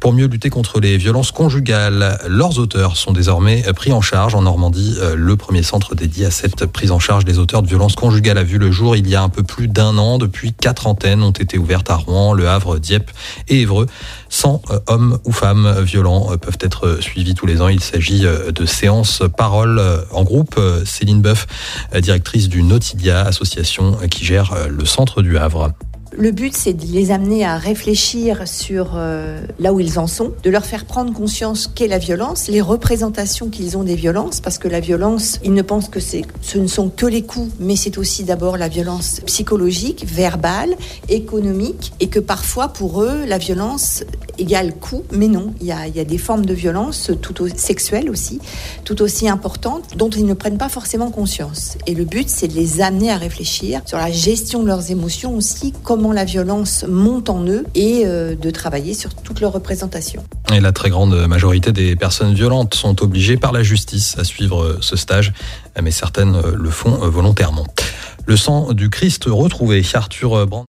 Pour mieux lutter contre les violences conjugales, leurs auteurs sont désormais pris en charge. En Normandie, le premier centre dédié à cette prise en charge des auteurs de violences conjugales a vu le jour il y a un peu plus d'1 an. Depuis 4 antennes ont été ouvertes à Rouen, Le Havre, Dieppe et Évreux. 100 hommes ou femmes violents peuvent être suivis tous les ans. Il s'agit de séances paroles en groupe. Céline Boeuf, directrice du Nautilia, association qui gère le centre du Havre. Le but, c'est de les amener à réfléchir sur là où ils en sont, de leur faire prendre conscience qu'est la violence, les représentations qu'ils ont des violences, parce que la violence, ils ne pensent que ce ne sont que les coups, mais c'est aussi d'abord la violence psychologique, verbale, économique, et que parfois, pour eux, la violence égale coup, mais non, il y a des formes de violence, sexuelles aussi, tout aussi importantes, dont ils ne prennent pas forcément conscience. Et le but, c'est de les amener à réfléchir sur la gestion de leurs émotions aussi, comment la violence monte en eux et de travailler sur toutes leurs représentations. Et la très grande majorité des personnes violentes sont obligées par la justice à suivre ce stage, mais certaines le font volontairement. Le sang du Christ retrouvé, Arthur Brand.